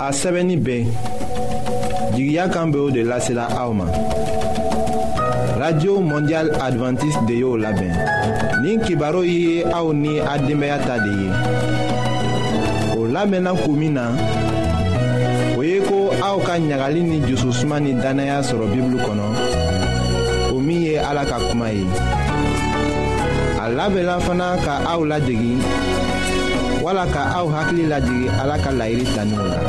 a sɛbɛnni bɛɛ jigiya kan bɛ o de lasela aw ma. Radio Mondial Adventiste de y'o labɛn. Nin kibaru ye aw ni a denbaya ta de ye. O labɛnna kun min na, o ye ko aw ka ɲagali ni jususuma ni danaya sɔrɔ Bibulu kɔnɔ. O min ye Ala ka kuma ye. A labɛnna fana ka aw ladegi, wala ka aw hakili lajigi Ala ka laɲini taninw la.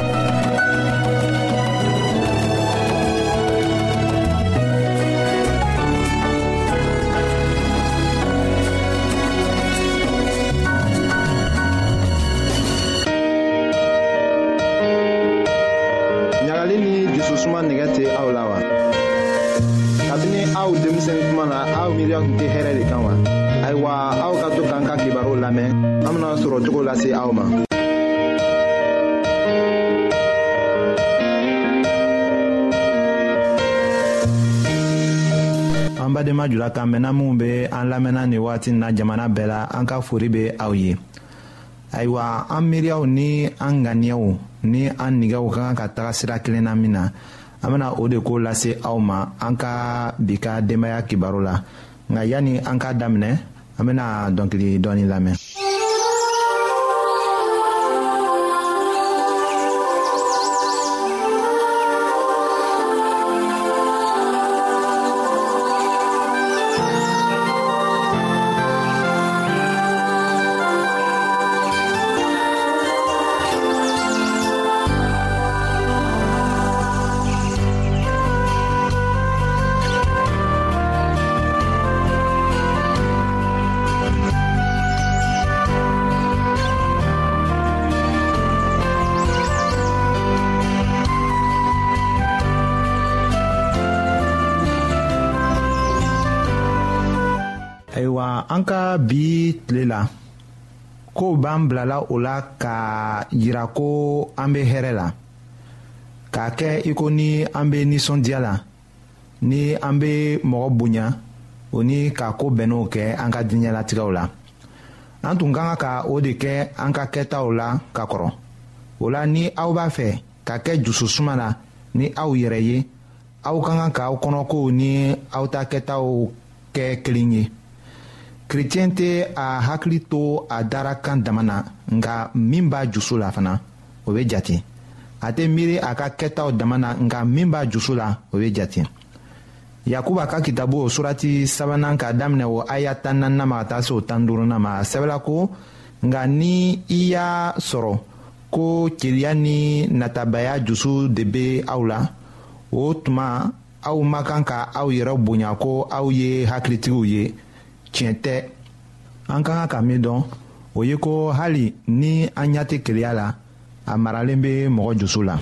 Ɲagali ni jususuma nɛgɛ tɛ aw la wa? Kabini aw denmisɛn kuma na aw miiriya tun tɛ hɛrɛ de kan wa? Ayiwa, aw ka to k'an ka kibaru lamɛn, an bena sɔrɔ cogo lase aw ma. An badenma jula kan mɛnna minnu bɛ an lamɛnna nin waati na jamana bɛɛ la, an ka fori bɛ aw ye. Ayiwa, an miiriyaw ni an ŋaniyaw ni an nigɛw ka kan ka taga sira kelen na min na, an bena o de ko lase aw ma an ka bi ka denbaya kibaru la. Nka yanni an ka daminɛ, an bena dɔnkili dɔɔni lamɛn. Ayiwa, an ka bi tile la, kow b'an bilala o la ka yira ko an bɛ hɛrɛ la, k'a kɛ i ko ni an bɛ nisɔndiya la, ni an bɛ mɔgɔ bonya o ni ka ko bɛnn'o kɛ an ka diɲɛlatigɛw la. An tun ka kan ka o de kɛ an ka kɛtaw la ka kɔrɔ. O la ni aw b'a fɛ ka kɛ jususuma la ni aw yɛrɛ ye, aw ka kan k'aw kɔnɔkow ni aw ta kɛtaw kɛ kelen ye. Kerecɛn tɛ a hakili to a dara kan dama na, nka min b'a jusu la fana, o bɛ jate. A tɛ miiri a ka kɛtaw dama na, nka min b'a jusu la, o bɛ jate. Yakuba ka kitabu o surati 3nan k'a daminɛ o aya 14 ma ka taa se o 15 ma, a sɛbɛnna ko nka ni i y'a sɔrɔ ko keleya ni natabaya jusu de bɛ aw la, o tuma aw ma kan ka aw yɛrɛ bonya ko aw ye hakilitigiw ye. Tiɲɛ tɛ, an ka kan ka min dɔn o ye ko hali ni an ɲɛ tɛ keleya la, a maralen bɛ mɔgɔ jusu la.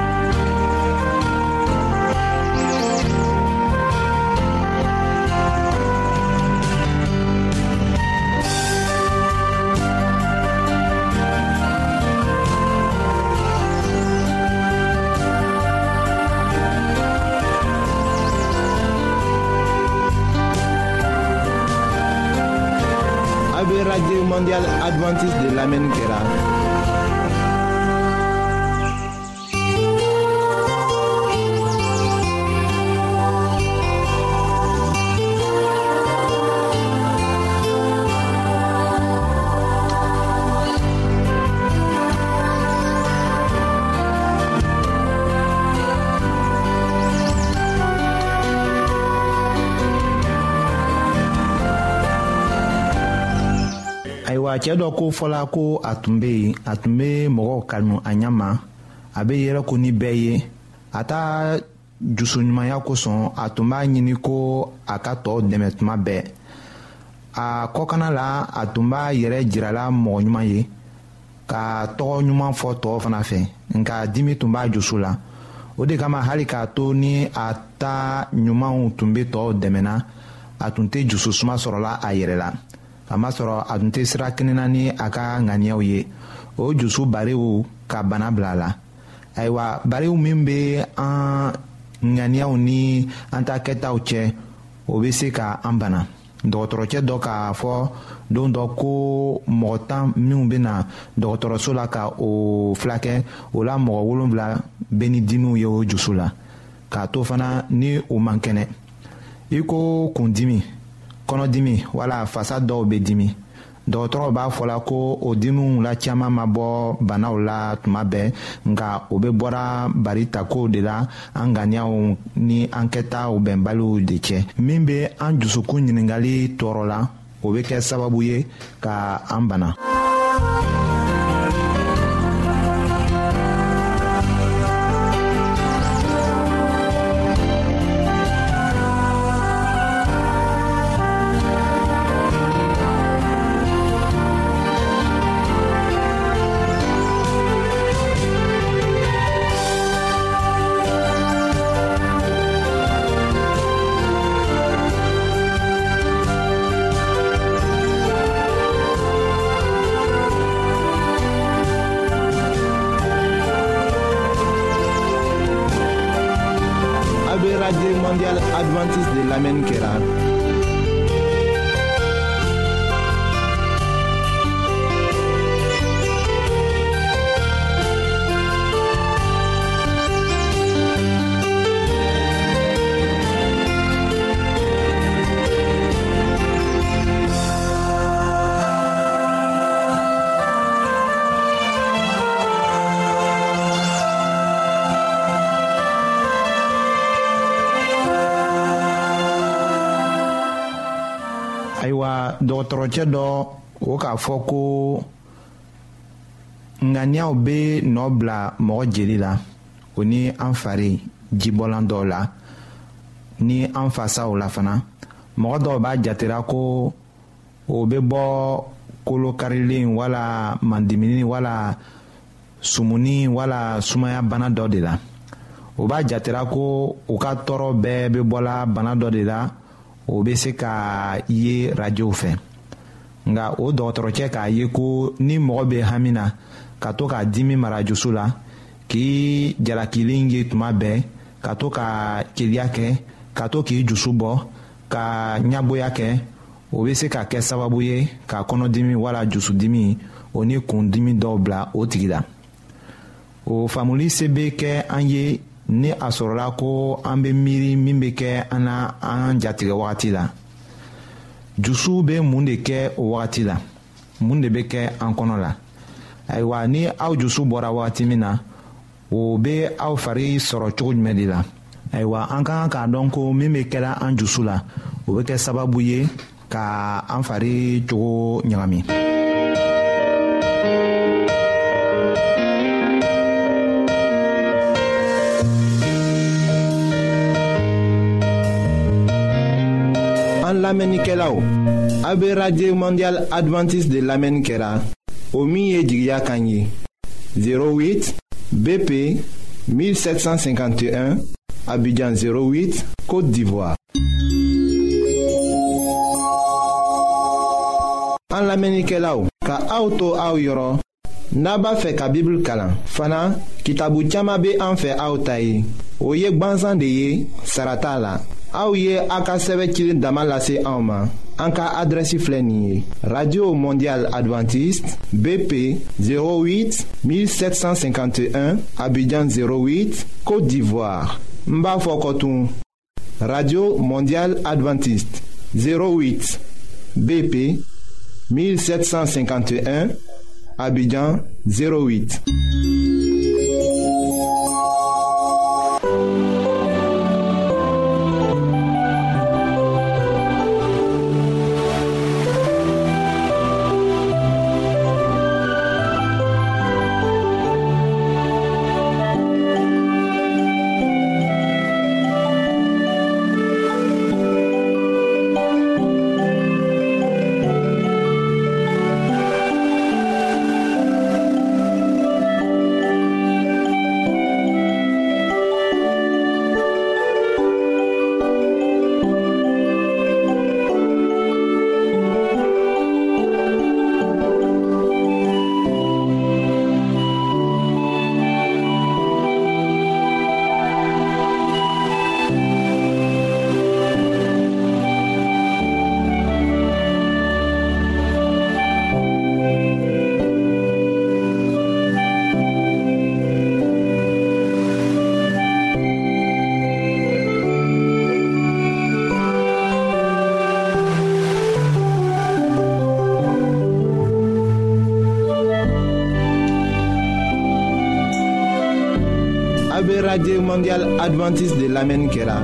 Radio Mondial Adventiste de l'Amérique kɛra. Cɛ dɔ ko fɔla ko a tun bɛ mɔgɔw kanu a ɲɛ ma, a bɛ yɛrɛ ko ni bɛɛ ye, a ta jusuɲumanya kosɔn a tun b'a ɲini ko a ka tɔw dɛmɛ tuma bɛɛ. A kɔkana la a tun b'a yɛrɛ jirala mɔgɔ ɲuman ye, ka tɔgɔ ɲuman fɔ tɔw fana fɛ, nka dimi tun b'a jusu la. O de kama hali k'a to ni a ta ɲumanw tun bɛ tɔw dɛmɛna, a tun tɛ jususuma sɔrɔla a yɛrɛ la. Kamasɔrɔ a tun tɛ sira kɛnɛna ni a ka ŋaniyaw ye, o jusu bariw ka bana bila a la. Ayiwa, bariw min bɛ an ŋaniyaw ni an ta kɛtaw cɛ, o bɛ se ka an bana. dɔgɔtɔrɔcɛ dɔ k'a fɔ don dɔ ko mɔgɔ 10 minnu bɛna dɔgɔtɔrɔso la ka o fulakɛ o la mɔgɔ 7 bɛ ni dimiw ye o jusu la k'a to fana ni o man kɛnɛ i ko kundimi kɔnɔdimi wala fasa dɔw bɛ dimi dɔgɔtɔrɔw b'a fɔla ko o dimiw la caman ma bɔ banaw la tuma bɛɛ nka o bɛ bɔra bari takow de la an ŋaniyaw ni an kɛtaw bɛnbaliw de cɛ min bɛ an dusukun ɲiningali tɔɔrɔ la o bɛ kɛ sababu ye ka an bana. Radio Mondial Adventiste de l'Amen Kera. dɔgɔtɔrɔcɛ dɔ o k'a fɔ ko ŋaniyaw bɛ nɔ bila mɔgɔ jeli la o ni an fari jibɔlan dɔw la ni an fasaw la fana mɔgɔ dɔw b'a jatera ko o bɛ bɔ kolo karilen wala mandimini wala sumuni wala sumaya bana dɔ de la o b'a jatera ko o ka tɔɔrɔ bɛɛ bɛ bɔla bana dɔ de la o bɛ se ka ye radio fɛ nka o dɔgɔtɔrɔcɛ k'a ye ko ni mɔgɔ bɛ hami na ka to k'a dimi mara jusu la k'i jalakilen ye tuma bɛɛ ka to ka keleya kɛ ka to k'i jusu bɔ ka ɲaboya kɛ o bɛ se ka kɛ sababu ye ka kɔnɔdimi wala jusudimi o ni kundimi dɔw bila o tigi la o faamuli se bɛ kɛ an ye ni a sɔrɔla ko an bɛ miiri min bɛ kɛ an na an jatigɛ wagati la jusu bɛ mun de kɛ o wagati la mun de bɛ kɛ an kɔnɔ la ayiwa ni aw jusu bɔra wagati min na o bɛ aw fari sɔrɔ cogo jumɛn de la ayiwa an ka kan k'a dɔn ko min bɛ kɛra an jusu la o bɛ kɛ sababu ye ka an fari cogo ɲagami. An lamɛnnikɛlaw a bɛ radio mondial adventiste de lamɛnni kɛra o min ye jigiya kan ye 08 BP 1751 Abidjan 08 Côte d'Ivoire. An lamɛnnikɛlaw ka aw to aw yɔrɔ n'a b'a fɛ ka Bible kalan fana kitabu caman bɛ an fɛ aw ta ye o ye gwanzan de ye sara t'a la aw ye a ka sɛbɛn cili dama lase anw ma an ka adrɛsi filɛ nin ye radio mondial adventiste BP 08 1751 Abidjan 08 Côte d'Ivoire n b'a fɔ kɔtun radio mondial adventiste 08 BP 1751 Abidjan 08. Radio Mondiale Adventiste de l'Amen Kela.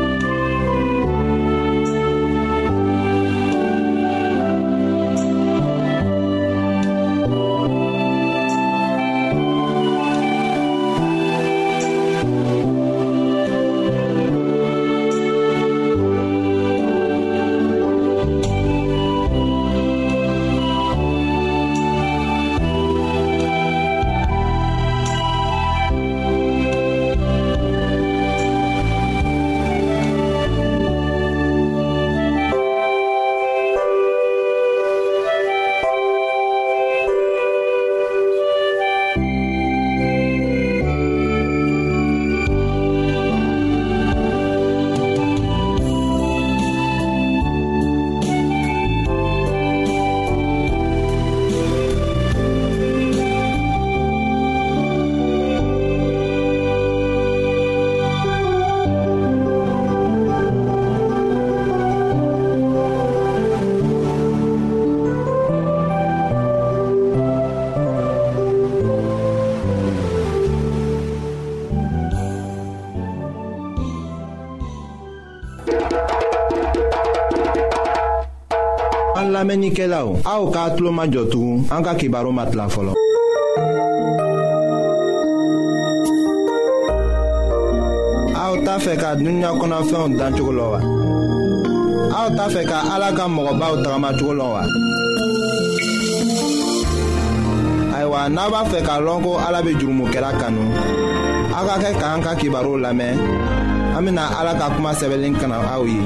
An lamenikelaw, aw ka tulo majɔ tugun an ka kibaru matila fɔlɔ. Aw t'a fɛ ka dunuya kɔnɔfɛnw dan cogo la wa? Aw t'a fɛ ka Ala ka mɔgɔbaw tagama cogo la wa? Ayiwa, n'a b'a fɛ k'a lɔn ko Ala bɛ jurumokɛla kanu, aw ka kɛ k'an ka kibaru lamɛn. An bɛna Ala ka kuma sɛbɛnlen kana aw ye.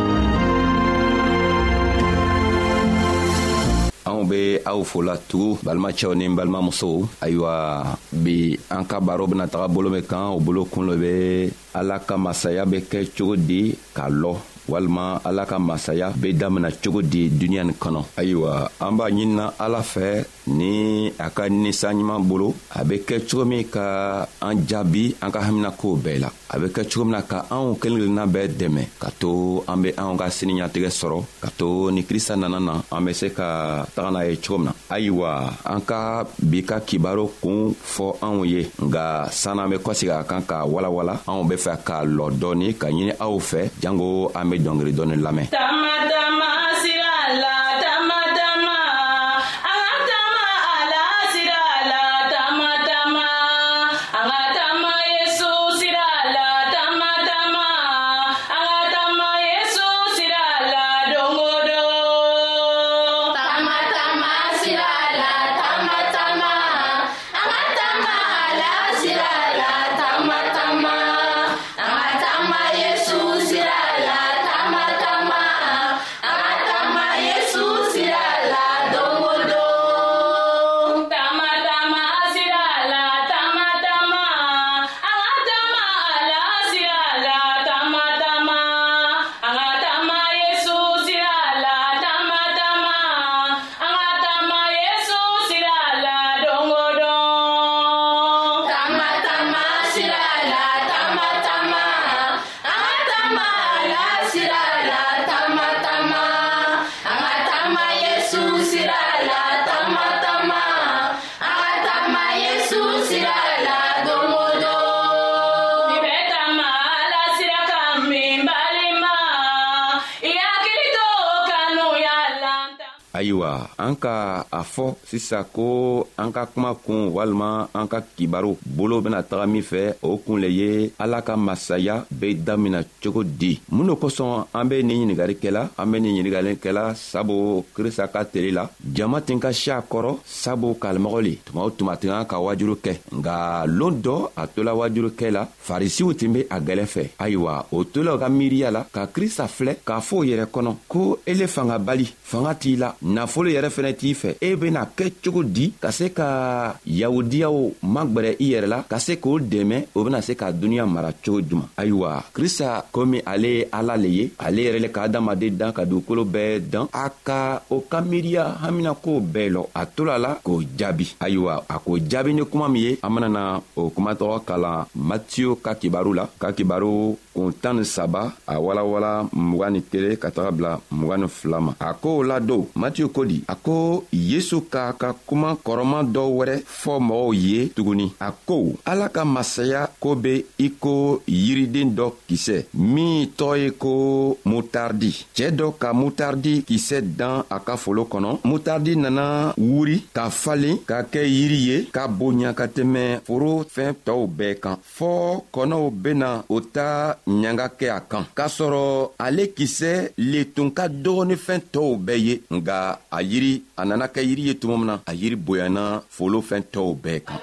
Anw be aw fola tugu balimacɛw ni balimamusow. Ayiwa, bi an ka baro bena taga bolo min kan, o bolo kun lo be Ala ka masaya be kɛ cogo di k'a lɔ, walima Ala ka masaya be damina cogo di duniɲa nin kɔnɔ. Ayiwa, an b'a ɲinina Ala fɛ ni a ka ninsan ɲuman bolo, a be kɛ cogo min ka an jaabi an ka haminakow bɛɛ la. A be kɛ cogo min na ka anw kelen kelenna bɛɛ dɛmɛ ka to an be anw ka siniɲatigɛ sɔrɔ, ka to ni Krista nana na an be se ka taga n'a ye cogo min na. Ayiwa, an ka bi ka kibaro kun fɔ anw ye, nga san'an be kɔsegi a kan ka walawala, anw be fɛ k'a lɔ dɔɔni ka ɲini aw fɛ jango an be dɔngeri dɔɔni lamɛn. Ayiwa, an ka a fɔ sisan ko an ka kuma kun walima an ka kibaru bolo bena taga min fɛ, o kun le ye Ala ka masaya be damina cogo di. Mun no kosɔn an be nin ɲiningari kɛla? An be nin ɲiningari kɛla sabu Krista ka tele la. Jama tin ka si a kɔrɔ sabu kalimɔgɔ le. Tuma o tuma tin ka wajuru kɛ. Nga loon dɔ a tola wajuru kɛ la, farisiw tin be a gwɛlɛ fɛ. Ayiwa, o tola ka miiriya la ka Krista filɛ k'a fɔ o yɛrɛ kɔnɔ ko ele fanga bali, fanga t'i la, nafolo yɛrɛ fɛnɛ t'i fɛ. E bena kɛ cogo di ka se ka yahudiyaw magwɛrɛ i yɛrɛ la, ka se k'o dɛmɛ, o bena se ka duniɲa mara cogo juman? Ayiwa, Krista komi ale ye Ala le ye, ale yɛrɛ le ka adamaden dan ka dugukolo bɛɛ dan, a ka o ka miiriya haminakow bɛɛ lɔ. A tola la k'o jaabi. Ayiwa, a k'o jaabi ni kuma min ye, an benana o kuma tɔgɔ kalan Matiyu ka kibaru la, ka kibaru kun 13 a walawala 21 ka taga bila 22 ma. A ko o la don Matiyu ko di, a ko Yesu k'a ka kuma kɔrɔman dɔ wɛrɛ fɔ mɔgɔw ye tuguni. A ko Ala ka masaya ko be i ko yiriden dɔ kisɛ min tɔgɔ ye ko mutardi. Cɛɛ dɔ ka mutardi kisɛ dan a ka folo kɔnɔ. Mutardi nana wuri ka falen ka kɛ yiri ye ka bonya ka tɛmɛ foro fɛn tɔw bɛɛ kan, fɔɔ kɔnɔw bena o ta ɲanga kɛ a kan, k'a sɔrɔ ale kisɛ le tun ka dɔgɔ ni fɛn tɔw bɛɛ ye. Nga a yiri a nana kɛ yiri ye tuma min na, a yiri bonyana folo fɛn tɔw bɛɛ kan.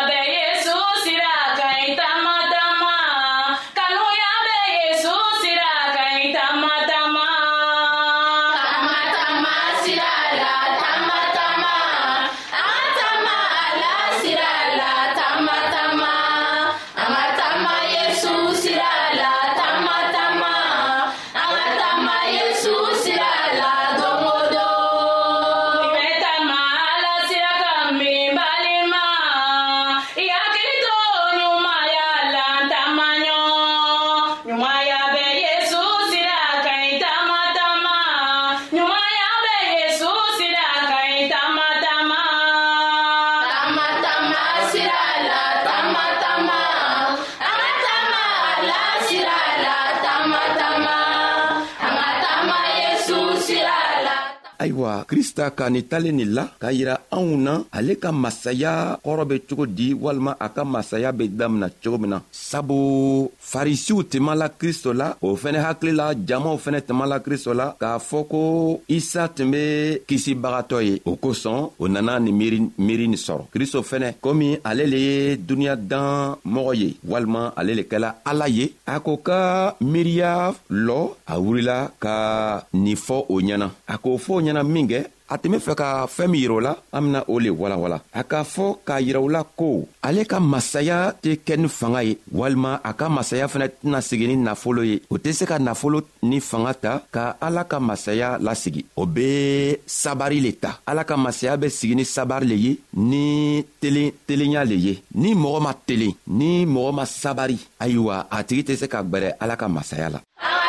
Ayiwa, Krista ka ni talen ni la k'a yira anw na ale ka masaya kɔrɔ be cogo di, walima a ka masaya be damina cogo min na. Sabu farisiw tɛma la Kristo la, o fɛnɛ hakili la jamaw fɛnɛ tɛma la Kristo la k'a fɔ ko Isa tun be kisibagatɔ ye. O kosɔn o nana ni miiri ni sɔrɔ. Kristo fɛnɛ komi ale le ye duniɲa dan mɔgɔ ye, walima ale le kɛla Ala ye, a ko ka miiriya lɔ, a wurila ka nin fɔ o ɲɛna. A k'o fɔ o ɲɛna min kɛ, a tun be fɛ ka fɛɛn min yirɛ o la, an bena o le walawala. A k'a fɔ k'a yirɛ o la ko ale ka masaya tɛ kɛ ni fanga ye, walima a ka masaya fɛnɛ tɛna sigi ni nafolo ye. O tɛ se ka nafolo ni fanga ta ka Ala ka masaya lasigi. O be sabari le ta. Ala ka masaya be sigi ni sabari le ye, ni telenya le ye. Ni mɔgɔ ma telen, ni mɔgɔ ma sabari, ayiwa a tigi tɛ se ka gbɛrɛ Ala ka masaya la.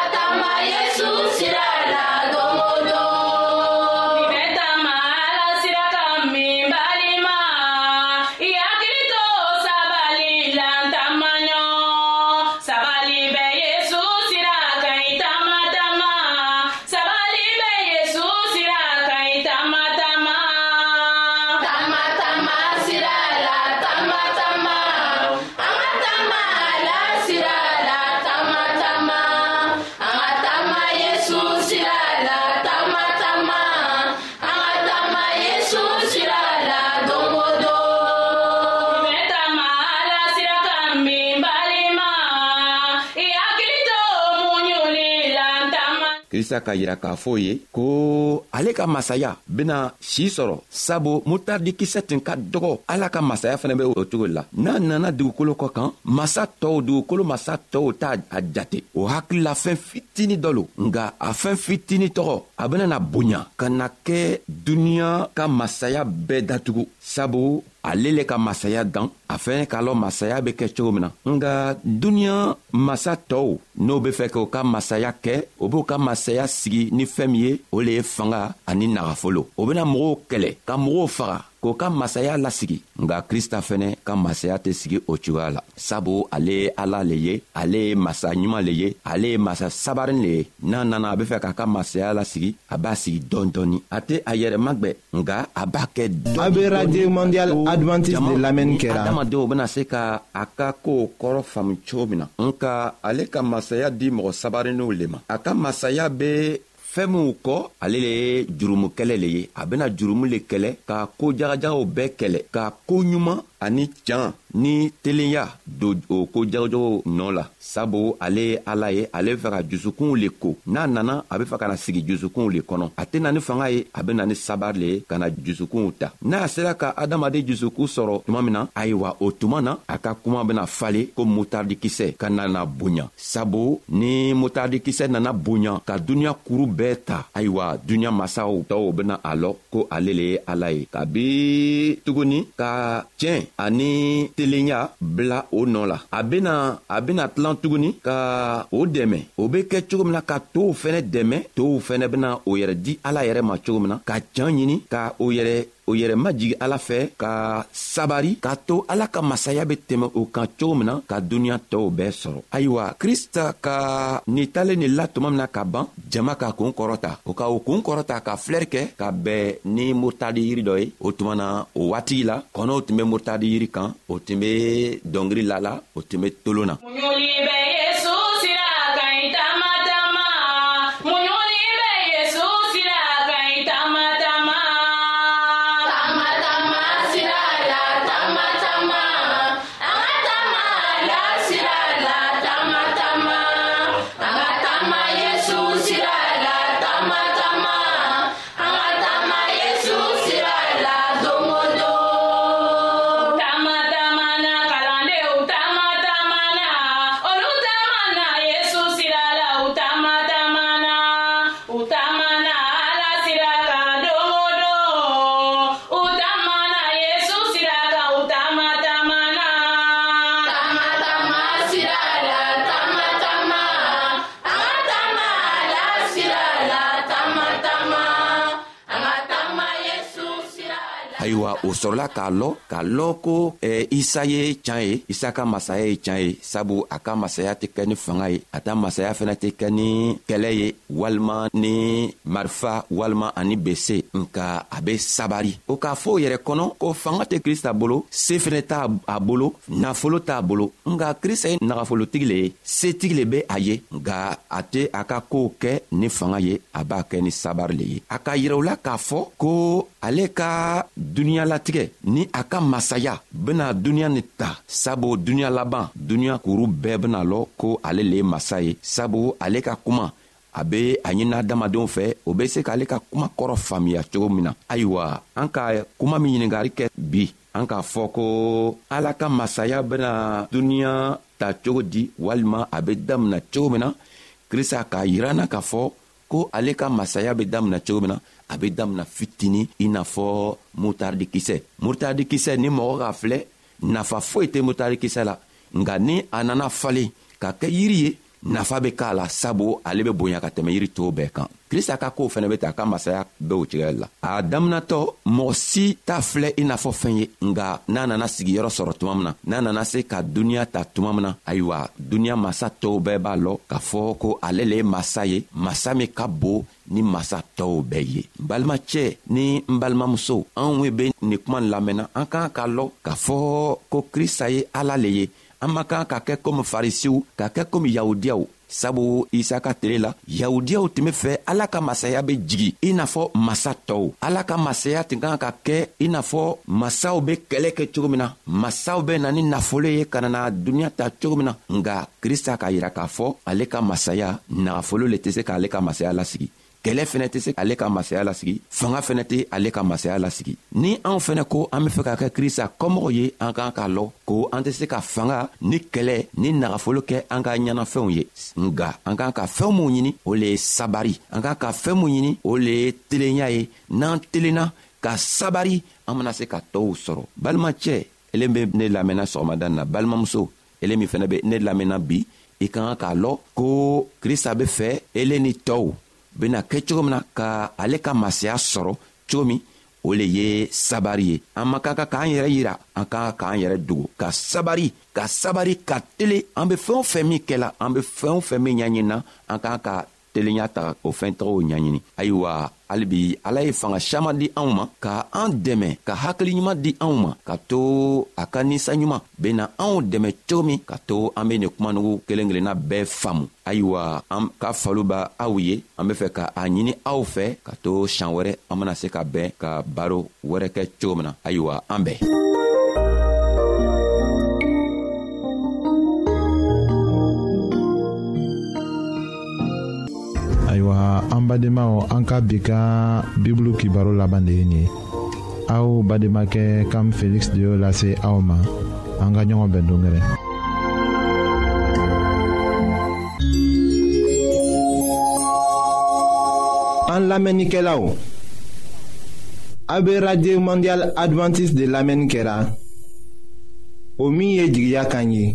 Krista ka yira k'a fɔ ye ko ale ka masaya bena si sɔrɔ, sabu mutardi kisɛ tun ka dɔgɔ. Ala ka masaya fɛnɛ be o cogo la. N'a nana dugukolo kɔ kan, dugukolo masa tɔw t'a a jate. O hakilila fɛn fitini dɔ lo, nga a fɛn fitini tɔgɔ a benana bonya ka na kɛ duniɲa ka masaya bɛɛ datugu, sabu ale le ka masaya dan, a fɛnɛ k'a lɔn masaya be kɛ cogo min na. Nga duniɲa masa tɔw n'o be fɛ k'o ka masaya kɛ, o b'o ka masaya sigi ni fɛn min ye, o le ye fanga ani nagafolo. O bena mɔgɔw kɛlɛ ka mɔgɔw faga k'o ka masaya lasigi. Nga Krista fɛnɛ ka masaya tɛ sigi o cogoya la, sabu ale ye Ala le ye, ale ye masa ɲuman le ye, ale ye masa sabarin le ye. N'a nana a be fɛ k'a ka masaya lasigi, a b'a sigi dɔɔni dɔɔni. A tɛ a yɛrɛ magwɛ, nga a b'a kɛ dɔɔni dɔɔni. A be Radio Mondial Adventiste de lamɛnni kɛra. Adamadenw bena se ka a ka kow kɔrɔ faamu cogo min na. Nka ale ka masaya di mɔgɔ sabarinw le ma. A ka masaya be fɛn minw kɔ, ale le ye jurumukɛlɛ le ye. A bena jurumu le kɛlɛ, ka ko jagajagaw bɛɛ kɛlɛ, ka ko ɲuman ani can ni telenya don o ko jagajagaw nɔ la. Sabu ale ye Ala ye, ale be fɛ ka jusukunw le ko. N'a nana a be fɛ ka na sigi jusukunw le kɔnɔ. A tɛ na ni fanga ye, a be na ni sabari le ye ka na jusukunw ta. N'a sera ka adamaden jusukun sɔrɔ tuma min na, ayiwa o tuma na a ka kuma bena falen ko mutardikisɛ ka nana bonya. Sabu ni mutardikisɛ nana bonya ka duniɲa kuru bɛɛ ta, ayiwa duniɲa masaw tɔw bena a lɔ ko ale le ye Ala ye. Kabi tuguni ka tiɲɛ ani telenya bila o nɔ la. A bena tilan tuguni ka o dɛmɛ. O be kɛ cogo min na ka tow fɛnɛ dɛmɛ, tow fɛnɛ bena o yɛrɛ di Ala yɛrɛ ma cogo min na, ka can ɲini ka o yɛrɛ majigi Ala fɛ, ka sabari, k'a to Ala ka masaya be tɛmɛ o kan cogo min na ka duniɲa tɔw bɛɛ sɔrɔ. Ayiwa, Krista ka nin talen nin la tuma min na ka ban, jama ka kun kɔrɔta. O ka o kun kɔrɔta ka filɛri kɛ ka bɛn ni murutadi yiri dɔ ye. O tuma na o waati la, kɔnɔw tun be murutadi yiri kan, o tun be dɔngiri la, o tun be tolon na. Ayiwa, o sɔrɔla k'a lɔ ko Isa ye can ye, Isa ka masaya ye can ye, sabu a ka masaya tɛ kɛ ni fanga ye, a ta masaya fɛnɛ tɛ kɛ ni kɛlɛ ye, walima ni marifa, walima ani bese, nka a be sabari. O k'a fɔ o yɛrɛ kɔnɔ ko fanga tɛ Krista bolo, se fɛnɛ t'a a bolo, nafolo t'a bolo, nka Krista ye nagafolotigi le ye, setigi le be a ye, nka a tɛ a ka kow kɛ ni fanga ye, a b'a kɛ ni sabari le ye. A ka yira u la k'a fɔ ko ale ka duniɲa latigɛ ni a ka masaya bena duniɲa ni ta, sabu duniɲa laban, duniɲa kuru bɛɛ bena lɔ ko ale le ye masa ye, sabu ale ka kuma a be a ɲini adamadenw fɛ, o be se k'ale ka kuma kɔrɔ faamuya cogo min na. Ayiwa, an ka kuma min ɲiningari kɛ bi, an k'a fɔ ko Ala ka masaya bena duniɲa ta cogo di, walima a be damina cogo min na. Krista k'a yirana k'a fɔ ko ale ka masaya be damina cogo min na, a be damina fitini i n'a fɔ mutardikisɛ. Mutardikisɛ ni mɔgɔ k'a filɛ, nafa foyi tɛ mutardikisɛ la, nka ni a nana falen ka kɛ yiri ye, nafa be k'a la, sabu ale be bonya ka tɛmɛ yiri tɔw bɛɛ kan. Krista ka kow fɛnɛ be ta, a ka masaya be o cogoya la. A daminatɔ, mɔgɔ si t'a filɛ i n'a fɔ fɛn ye, nga n'a nana sigiyɔrɔ sɔrɔ tuma min na, n'a nana se ka duniɲa ta tuma min na, ayiwa, duniɲa masa tɔw bɛɛ b'a lɔ k'a fɔ ko ale le ye masa ye, masa min ka bon ni masa tɔw bɛɛ ye. N balimacɛ ni n balimamuso, anw be nin kuma lamɛnna, an kan k'a lɔ k'a fɔ ko Krista ye Ala le ye. An ma kan ka kɛ komi farisiw, ka kɛ komi yahudiyaw, sabu Isa ka tile la, yahudiyaw tun be fɛ Ala ka masaya be jigi i n'a fɔ masa tɔw. Ala ka masaya tun kan ka kɛ i n'a fɔ masaw be kɛlɛ kɛ cogo min na, masaw be na ni nafolo ye ka na duniɲa ta cogo min na. Nga Krista k'a yira k'a fɔ ale ka masaya, nafolo le tɛ se k'ale ka masaya lasigi, kɛlɛ fɛnɛ tɛ se ale ka masaya lasigi, fanga fɛnɛ tɛ ale ka masaya lasigi. Ni anw fɛnɛ ko an be fɛ ka kɛ Krista kɔmɔgɔ ye, an kan k'a lɔ ko an tɛ se ka fanga ni kɛlɛ ni nagafolo kɛ an ka ɲɛnafɛnw ye, nga an kan ka fɛn mun ɲini o le ye sabari. An kan ka fɛn mun ɲini o le ye telenya ye. N'an telenna ka sabari, an bena se ka tɔɔw sɔrɔ. Balimacɛ, ele be ne lamɛnna sɔgɔmada na, balimamuso, ele min fɛnɛ be ne lamɛnna bi, i kan k'a lɔ ko Krista be fɛ ele ni tɔw bena kɛ cogo min na ka ale ka masaya sɔrɔ cogo min, o le ye sabari ye. An man kan k'an yɛrɛ yira, an kan k'an yɛrɛ dogo ka sabari ka tele. An be fɛn o fɛn min kɛla, an be fɛn o fɛn min ɲaɲina, an kan ka telenya ta o fɛn tɔgɔw ɲaɲini. Ayiwa, halibi Ala ye fanga saman di anw ma ka an dɛmɛ, ka hakili ɲuman di anw ma, ka to a ka ninsa ɲuman bena anw dɛmɛ cogo min, ka to an be nin kumanugu kelen kelenna bɛɛ faamu. Ayiwa, an ka falo b' aw ye, an be fɛ ka a ɲini aw fɛ ka to siɲan wɛrɛ an bena se ka bɛn ka baro wɛrɛ kɛ cogo min na. Ayiwa, an bɛn. Ayiwa, an badenmaw, an ka bi ka bibulu kibaro laban de ye nin ye. Aw bademakɛ Kam Felix de y'o lase aw ma. An ka ɲɔgɔn bɛn dongɛrɛ. An lamɛnnikɛlaw, a bɛ Radio Mondial Adventiste de lamɛnni kɛra o min ye jigiya kan ye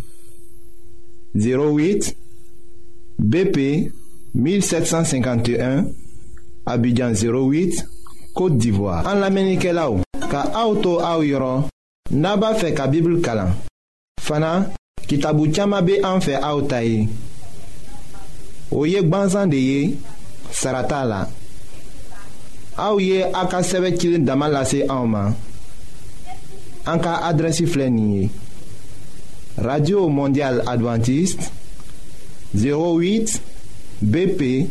08 BP 1751 Abidjan 08 Côte d'Ivoire. En l'Amérique-là, ka auto au yoro naba fe ka Bible kalan. Fana kitabu chama be an fe autaye. Oye gbanzan de ye sarata la. Aou ye aka sebe kilin damalase auma. Anka adresi fleni Radio Mondial Adventiste 08 BP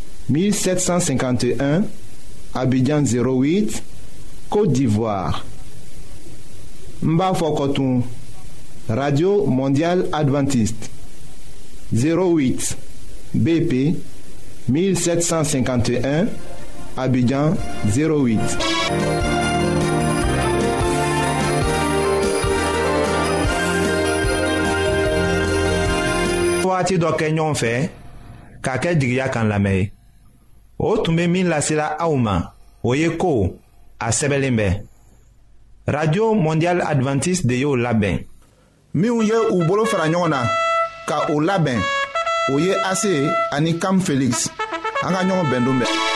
1751 Abidjan 08 Côte d'Ivoire. Mba Fokotoun Radio Mondial Adventiste 08 BP 1751 Abidjan 08. Waati dɔ kɛ ɲɔgɔn fɛ k'a kɛ jigiya kan lamɛn o tun bɛ min lasela aw ma o ye ko a sɛbɛnlen bɛ Radio Mondial Adventiste de y'o labɛn minnu ye u bolo fara ɲɔgɔn na ka o labɛn o ye Ase ani Kam Felix an ka ɲɔgɔn bɛn don bɛɛ.